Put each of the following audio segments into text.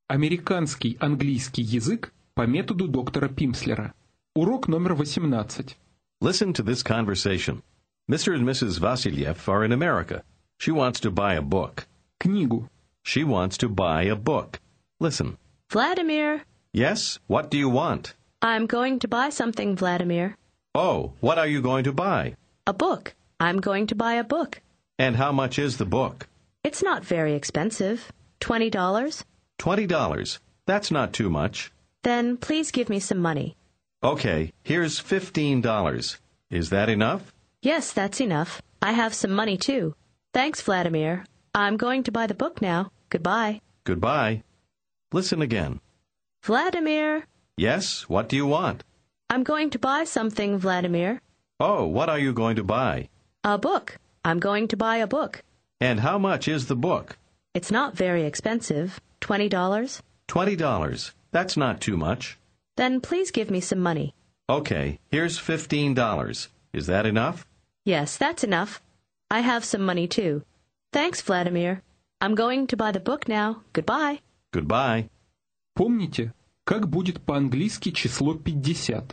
Американский английский язык по методу доктора Пимслера. Урок номер 18. Listen to this conversation. Mr. and Mrs. Vasilyev are in America. She wants to buy a book. Книгу. She wants to buy a book. Listen. Vladimir, Yes, what do you want? I'm going to buy something, Vladimir. Oh, what are you going to buy? A book. I'm going to buy a book. And how much is the book? It's not very expensive. $20? $20. That's not too much. Then please give me some money. Okay, here's $15. Is that enough? Yes, that's enough. I have some money, too. Thanks, Vladimir. I'm going to buy the book now. Goodbye. Goodbye. Listen again. Vladimir, Yes, what do you want? I'm going to buy something, Vladimir. Oh, what are you going to buy? A book. I'm going to buy a book. And how much is the book? It's not very expensive. $20? $20. That's not too much. Then please give me some money. Okay, here's $15. Is that enough? Yes, that's enough. I have some money, too. Thanks, Vladimir. I'm going to buy the book now. Goodbye. Goodbye. Помните, как будет по-английски число 50?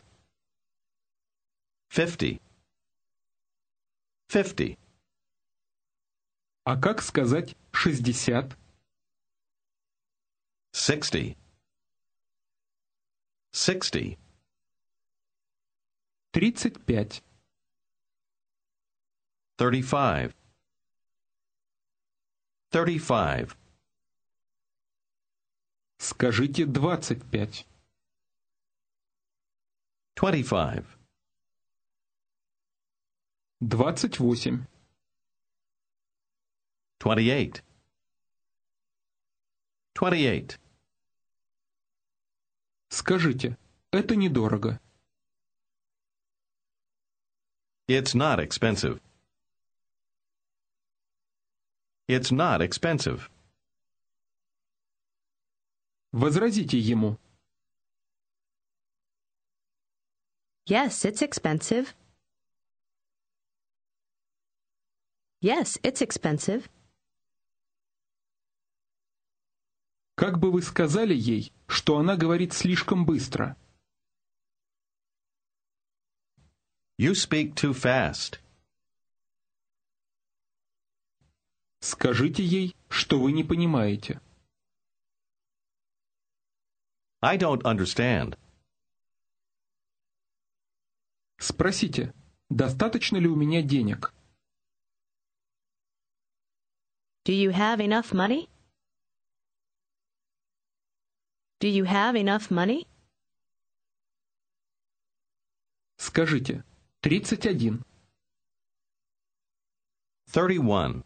50. 50. А как сказать 60? 60. 60. 35. 35. 35. Скажите 25. 25. 28. 28. 28. Скажите, это недорого. It's not expensive. It's not expensive. Возразите ему. Yes, it's expensive. Yes, it's expensive. Как бы вы сказали ей, что она говорит слишком быстро? You speak too fast. Скажите ей, что вы не понимаете. I don't understand. Спросите, достаточно ли у меня денег? Do you have enough money? Do you have enough money? Скажите, 31. 31.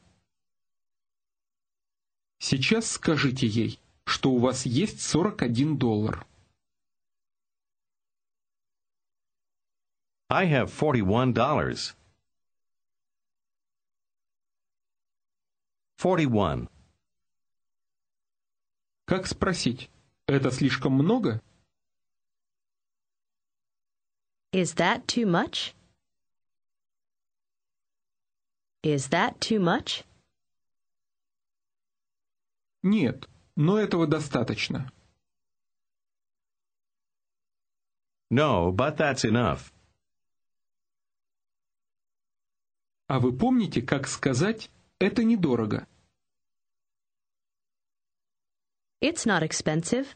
Сейчас скажите ей, что у вас есть $41. I have $41. 41. Как спросить, это слишком много? Is that too much? Is that too much? Нет, но этого достаточно. No, but that's enough. А вы помните, как сказать «это недорого»? It's not expensive.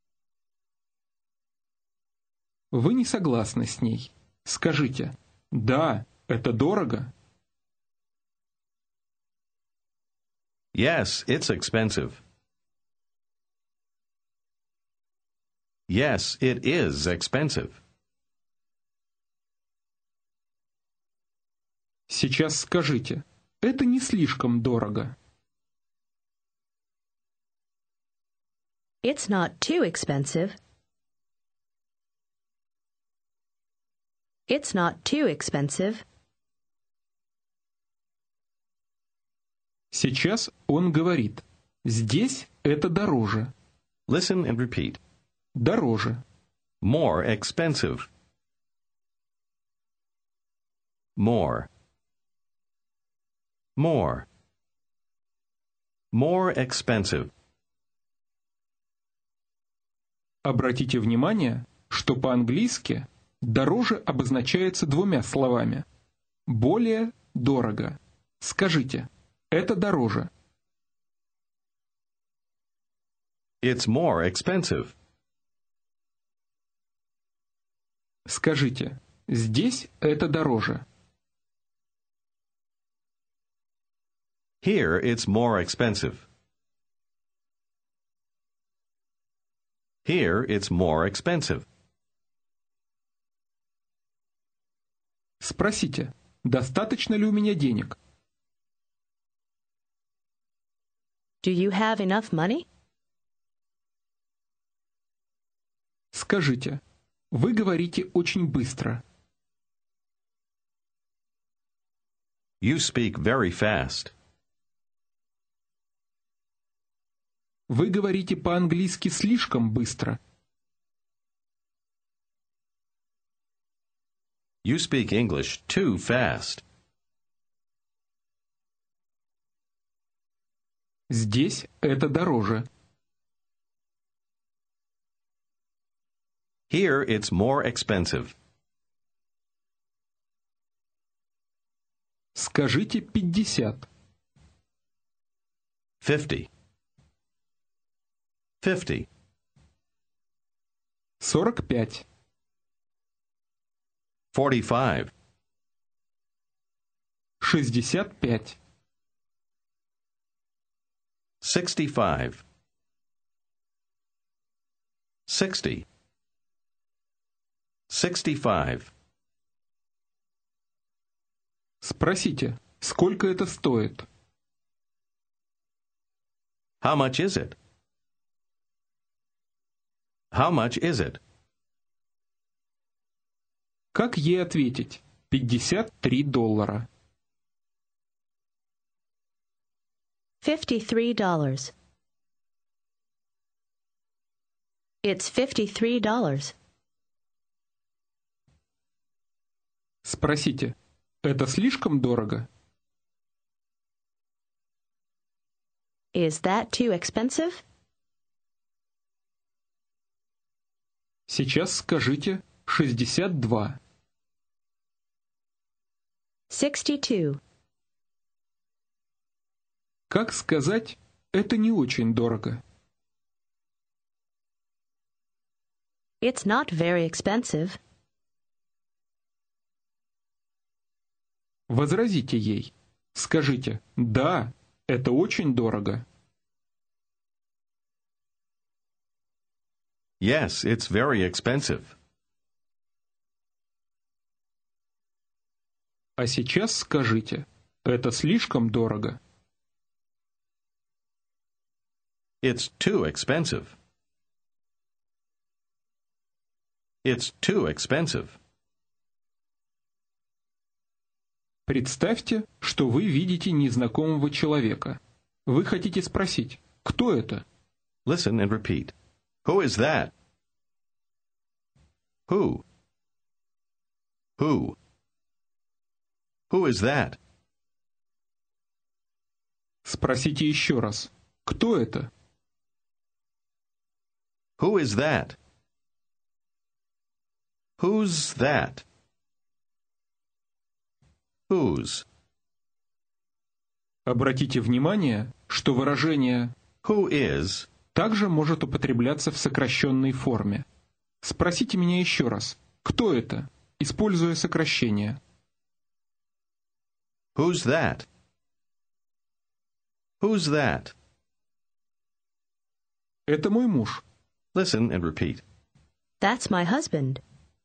Вы не согласны с ней. Скажите «да, это дорого». Yes, it's expensive. Yes, it is expensive. Сейчас скажите «это не слишком дорого». It's not too expensive. It's not too expensive. Сейчас он говорит «здесь это дороже». Listen and repeat. Дороже. More expensive. More. More. More expensive. Обратите внимание, что по-английски «дороже» обозначается двумя словами. Более дорого. Скажите, это дороже. It's more expensive. Скажите, здесь это дороже. Here it's more expensive. Here it's more expensive. Спросите, достаточно ли у меня денег? Do you have enough money? Скажите, вы говорите очень быстро. You speak very fast. Вы говорите по-английски слишком быстро. You speak English too fast. Здесь это дороже. Here it's more expensive. Скажите 50. 50. 50. 45. 45. 65. 65. 60. 65. Спросите, сколько это стоит? How much is it? How much is it? Как ей ответить? $53. $53. It's $53. Спросите, это слишком дорого? Is that too expensive? Сейчас скажите 62. 62. Как сказать, это не очень дорого? It's not very expensive. Возразите ей. Скажите, да, это очень дорого. Yes, it's very expensive. А сейчас скажите, это слишком дорого. It's too expensive. It's too expensive. Представьте, что вы видите незнакомого человека. Вы хотите спросить, кто это? Listen and repeat. Who is that? Who? Who? Who is that? Спросите еще раз, кто это? Who is that? Who's that? Whose? Обратите внимание, что выражение Who is также может употребляться в сокращенной форме. Спросите меня еще раз, кто это, используя сокращение. Who's that? Who's that? Это мой муж. Listen and repeat. That's my husband.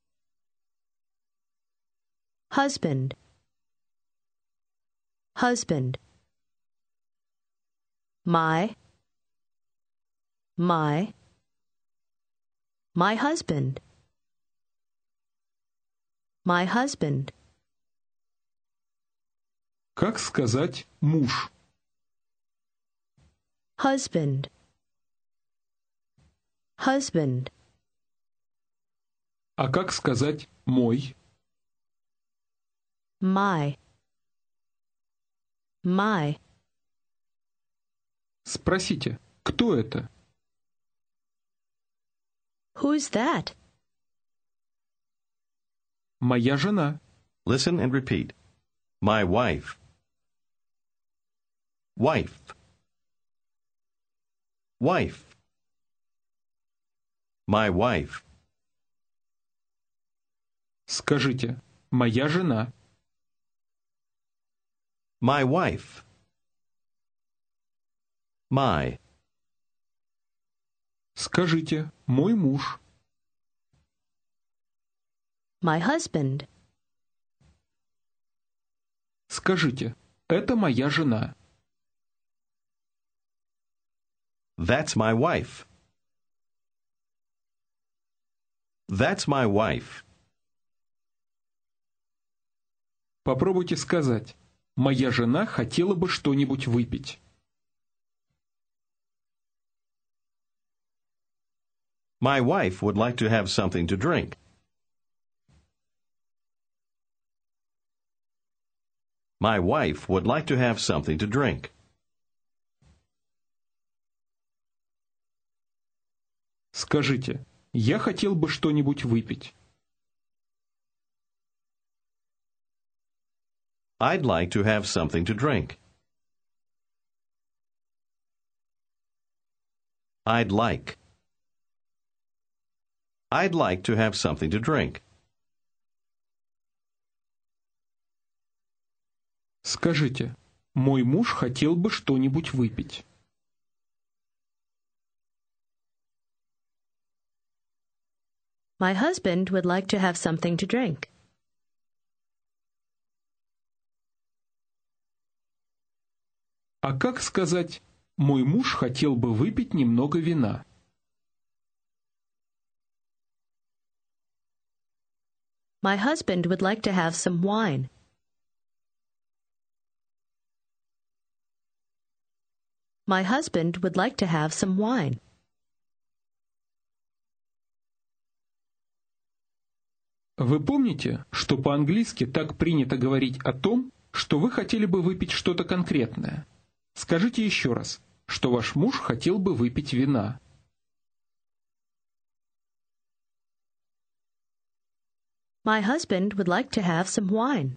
Husband. Husband. My husband. My husband. Как сказать «муж»? Husband. Husband. А как сказать «мой»? My. My. Спросите, кто это? Who's that? Моя жена. Listen and repeat. My wife. Wife. Wife. My wife. Скажите, моя жена. My wife. My. Скажите, мой муж. My husband. Скажите, это моя жена. That's my wife. That's my wife. Попробуйте сказать, моя жена хотела бы что-нибудь выпить. My wife would like to have something to drink. My wife would like to have something to drink. Скажите, я хотел бы что-нибудь выпить. I'd like to have something to drink. I'd like. I'd like to have something to drink. Скажите, мой муж хотел бы что-нибудь выпить. My husband would like to have something to drink. А как сказать, мой муж хотел бы выпить немного вина? My husband would like to have some wine. My husband would like to have some wine. Вы помните, что по-английски так принято говорить о том, что вы хотели бы выпить что-то конкретное? Скажите еще раз, что ваш муж хотел бы выпить вина. My husband would like to have some wine.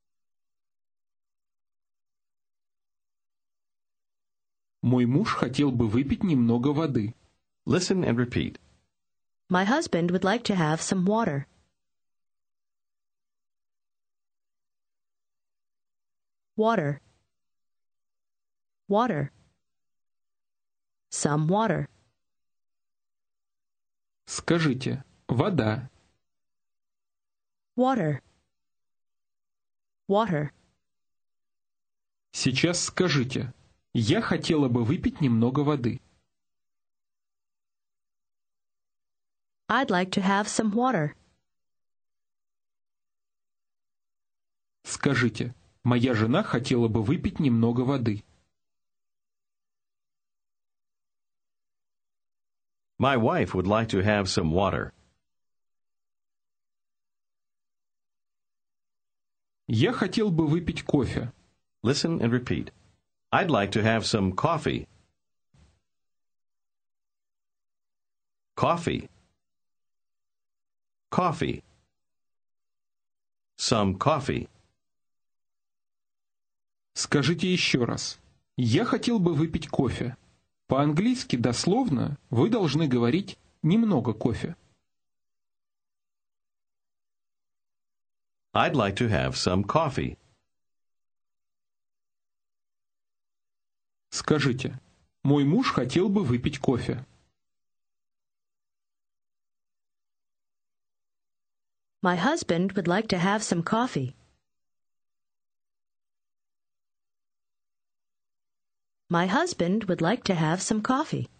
Мой муж хотел бы выпить немного воды. Listen and repeat. My husband would like to have some water. Water. Water. Some water. Скажите, вода. Water. Water. Сейчас скажите, я хотела бы выпить немного воды. I'd like to have some water. Скажите, моя жена хотела бы выпить немного воды. My wife would like to have some water. Я хотел бы выпить кофе. Listen and repeat. I'd like to have some coffee. Coffee. Coffee. Some coffee. Скажите еще раз. Я хотел бы выпить кофе. По-английски дословно вы должны говорить «немного кофе». I'd like to have some coffee. Скажите, мой муж хотел бы выпить кофе. My husband would like to have some coffee. My husband would like to have some coffee.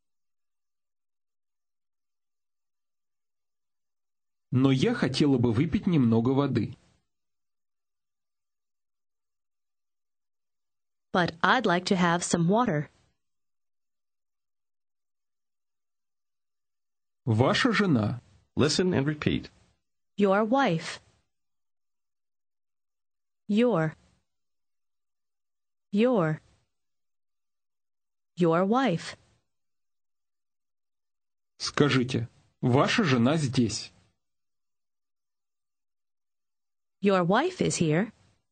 Но я хотела бы выпить немного воды. But I'd like to have some water. Ваша жена. Listen and repeat. Your wife. Your wife. Скажите, Ваша жена здесь. Your wife is here.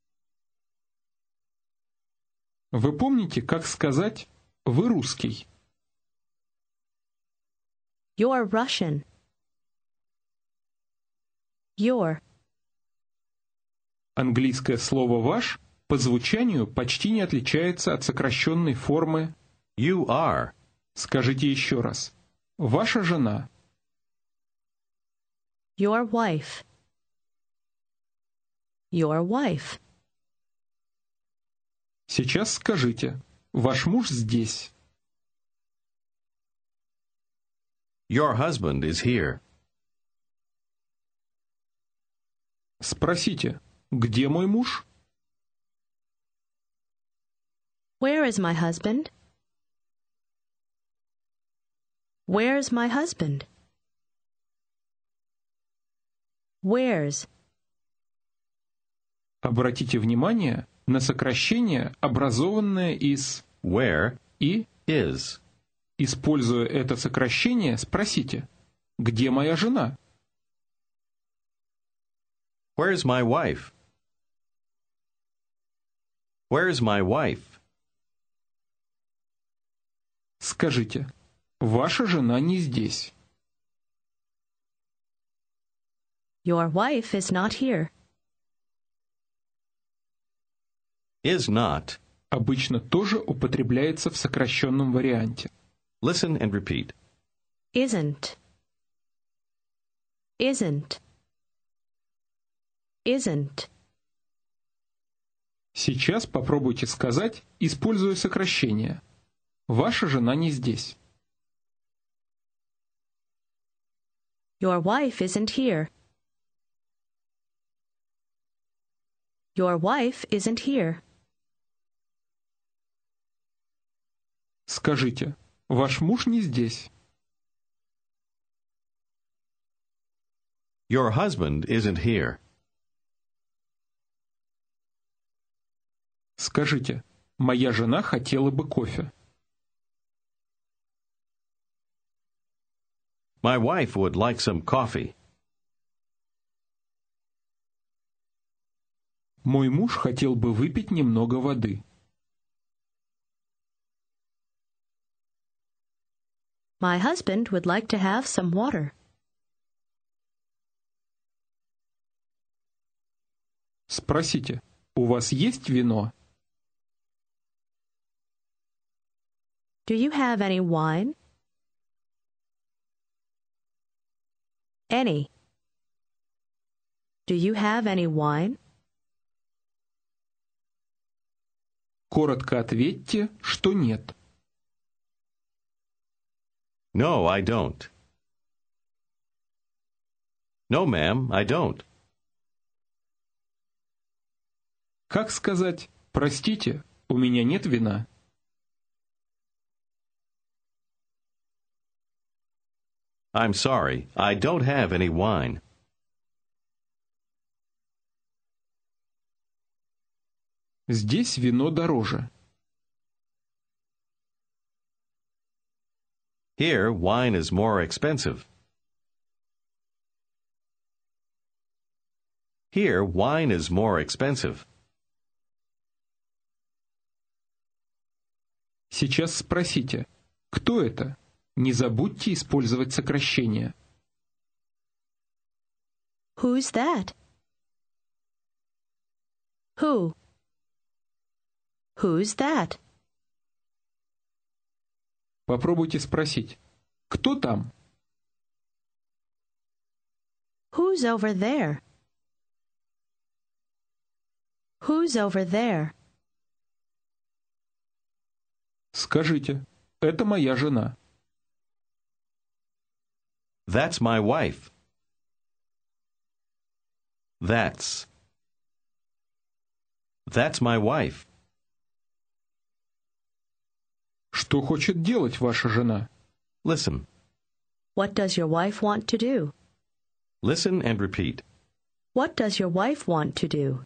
Вы помните, как сказать «вы русский»? You're Russian. Your. Английское слово «ваш» по звучанию почти не отличается от сокращенной формы You are. Скажите еще раз. Ваша жена. Your wife. Your wife. Сейчас скажите. Ваш муж здесь. Your husband is here. Спросите. Где мой муж? Where is my husband? Where's my husband? Where's. Обратите внимание на сокращение, образованное из Where «и». is. Используя это сокращение, спросите. Где моя жена? Where's my wife? Where's my wife? Скажите. Ваша жена не здесь. Your wife is not here. Is not. Обычно тоже употребляется в сокращенном варианте. Listen and repeat. Isn't. Isn't. Isn't. Сейчас попробуйте сказать, используя сокращение. Ваша жена не здесь. Your wife isn't here. Your wife isn't here. Скажите, ваш муж не здесь. Your husband isn't here. Скажите, моя жена хотела бы кофе. My wife would like some coffee. Мой муж хотел бы выпить немного воды. My husband would like to have some water. Спросите, у вас есть вино? Do you have any wine? Any. Do you have any wine? Коротко ответьте, что нет. No, I don't. No, ma'am, I don't. Как сказать «простите, у меня нет вина»? I'm sorry, I don't have any wine. Здесь вино дороже. Here, wine is more expensive. Here, wine is more expensive. Сейчас спросите, кто это? Не забудьте использовать сокращение. Who's that? Who? Who's that? Попробуйте спросить, кто там? Who's over there? Who's over there? Скажите, это моя жена. That's my wife. That's my wife. Что хочет делать ваша жена? Listen. What does your wife want to do? Listen and repeat. What does your wife want to do?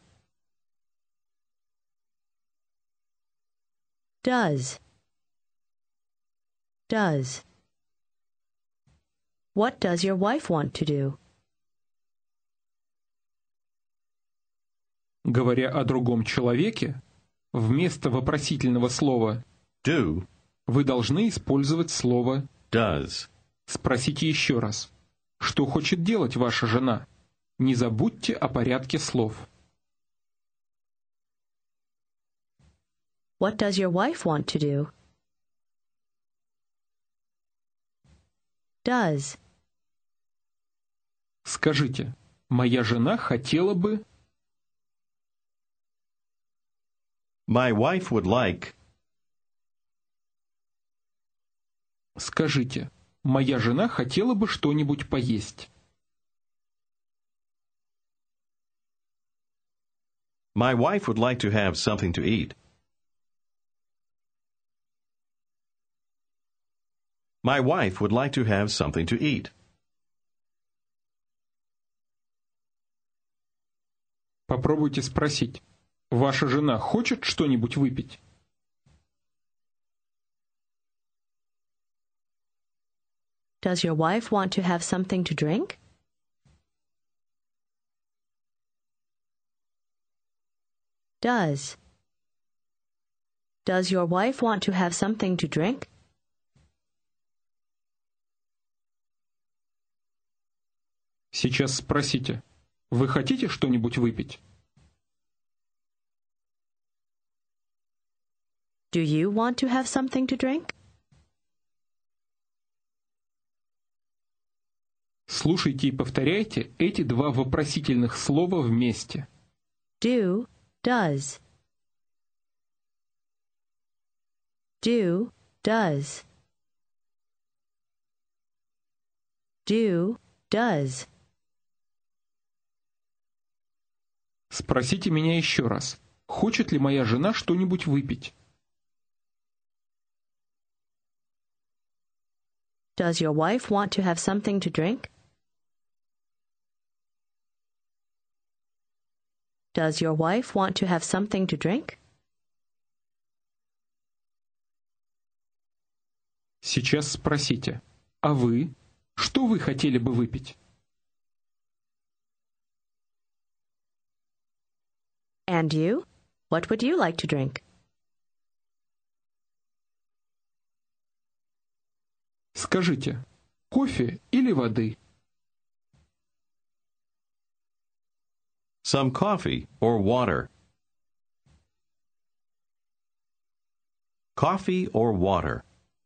Does. Does. What does your wife want to do? Говоря о другом человеке, вместо вопросительного слова Do, вы должны использовать слово does. «Спросите еще раз, что хочет делать ваша жена?» Не забудьте о порядке слов. What does your wife want to do? Does. Скажите, моя жена хотела бы... My wife would like. Скажите, моя жена хотела бы что-нибудь поесть. My wife would like to have something to eat. My wife would like to have something to eat. Попробуйте спросить, ваша жена хочет что-нибудь выпить? Does your wife want to have something to drink? Does. Does your wife want to have something to drink? Сейчас спросите, вы хотите что-нибудь выпить? Do you want to have something to drink? Слушайте и повторяйте эти два вопросительных слова вместе. Do, does. Do, does. Do, does. Спросите меня еще раз, хочет ли моя жена что-нибудь выпить? Does your wife want to have something to drink? Does your wife want to have something to drink? Сейчас спросите, а вы? Что вы хотели бы выпить? And you? What would you like to drink? Скажите, кофе или воды? Some coffee or water. Coffee or water.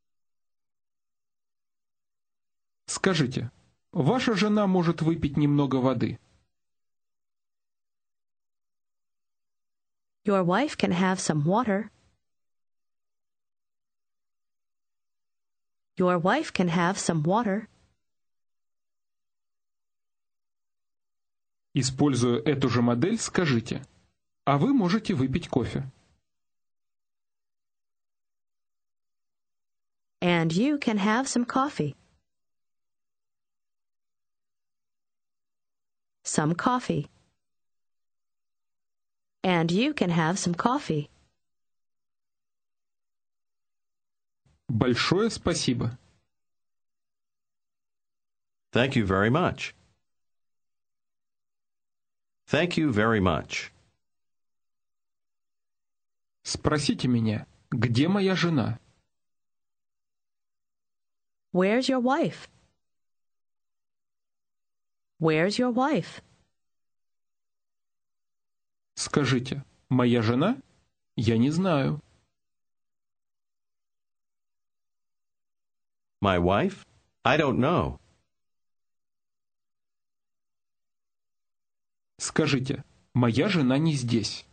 Скажите, ваша жена может выпить немного воды? Your wife can have some water. Your wife can have some water. Используя эту же модель, скажите, а вы можете выпить кофе? And you can have some coffee. Some coffee. And you can have some coffee. Большое спасибо. Thank you very much. Thank you very much. Спросите меня, где моя жена? Where's your wife? Where's your wife? Скажите, моя жена? Я не знаю. My wife? I don't know. Скажите, моя жена не здесь.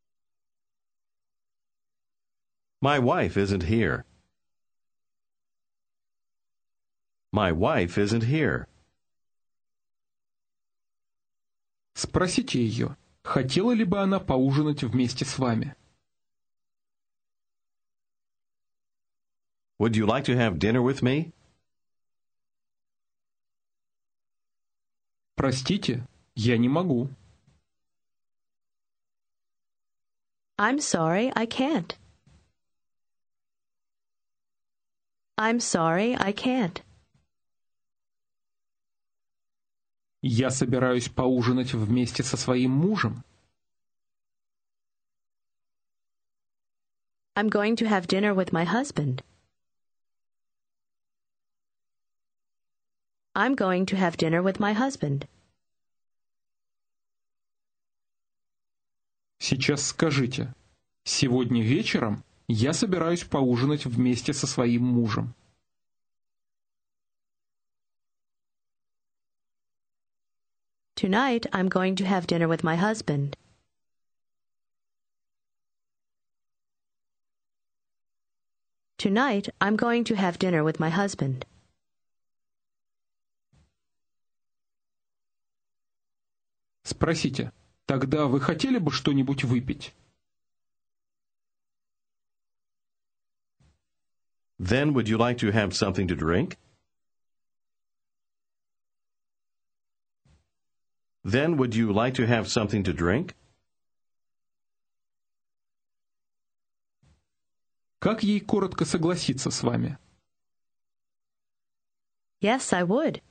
My wife isn't here. My wife isn't here. Спросите ее, хотела ли бы она поужинать вместе с вами? Would you like to have dinner with me? Простите, я не могу. I'm sorry, I can't. I'm sorry, I can't. Я собираюсь поужинать вместе со своим мужем. I'm going to have dinner with my husband. I'm going to have dinner with my husband. Сейчас скажите. Сегодня вечером я собираюсь поужинать вместе со своим мужем. Tonight, I'm going to have dinner with my husband. Tonight, I'm going to have dinner with my husband. Спросите, тогда вы хотели бы что-нибудь выпить? Then would you like to have something to drink? Then would you like to have something to drink? Как ей коротко согласиться с вами? Yes, I would.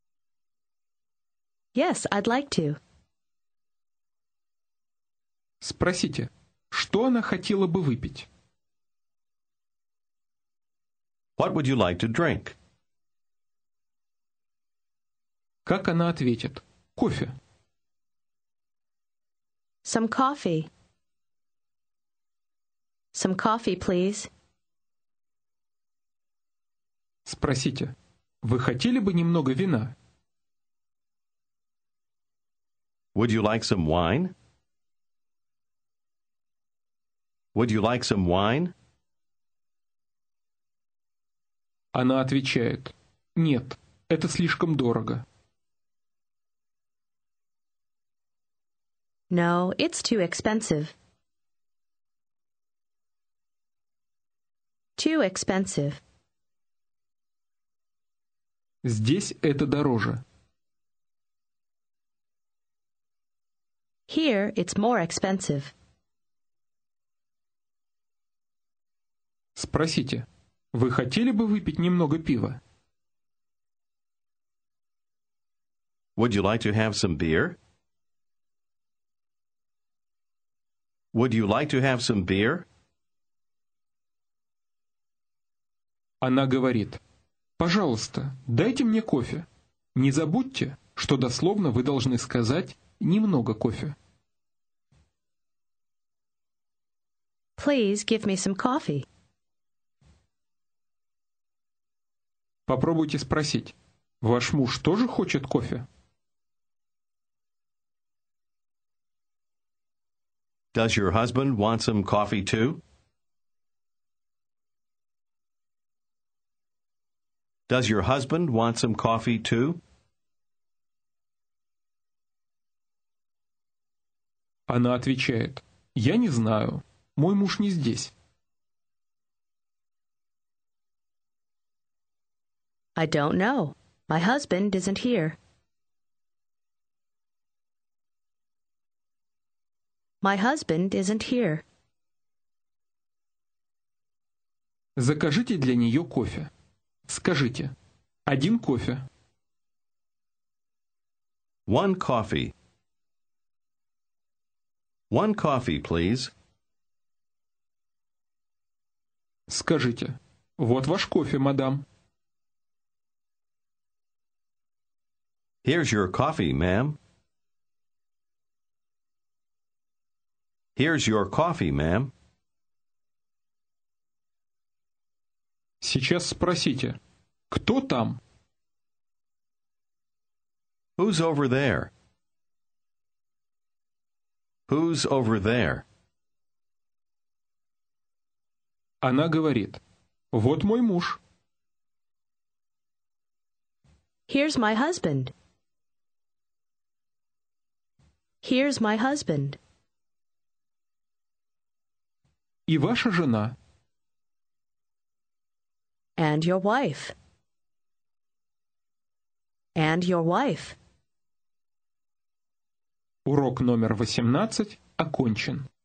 Yes, I'd like to. Спросите, что она хотела бы выпить? What would you like to drink? Как она ответит? Кофе. Some coffee. Some coffee, please. Спросите, вы хотели бы немного вина? Would you like some wine? Would you like some wine? Она отвечает, нет, это слишком дорого. No, it's too expensive. Too expensive. Здесь это дороже. Here, it's more expensive. Спросите, вы хотели бы выпить немного пива? Would you like to have some beer? Would you like to have some beer? Она говорит, пожалуйста, дайте мне кофе. Не забудьте, что дословно вы должны сказать немного кофе. Please give me some coffee. Попробуйте спросить, ваш муж тоже хочет кофе? Does your husband want some coffee too? Does your husband want some coffee too? Она отвечает, я не знаю, мой муж не здесь. I don't know. My husband isn't here. My husband isn't here. Закажите для нее кофе. Скажите, один кофе. One coffee. One coffee, please. Скажите, вот ваш кофе, мадам. Here's your coffee, ma'am. Here's your coffee, ma'am. Сейчас спросите, кто там? Who's over there? Who's over there? Она говорит, вот мой муж. Here's my husband. Here's my husband. И ваша жена. And your wife. And your wife. Урок номер 18 окончен.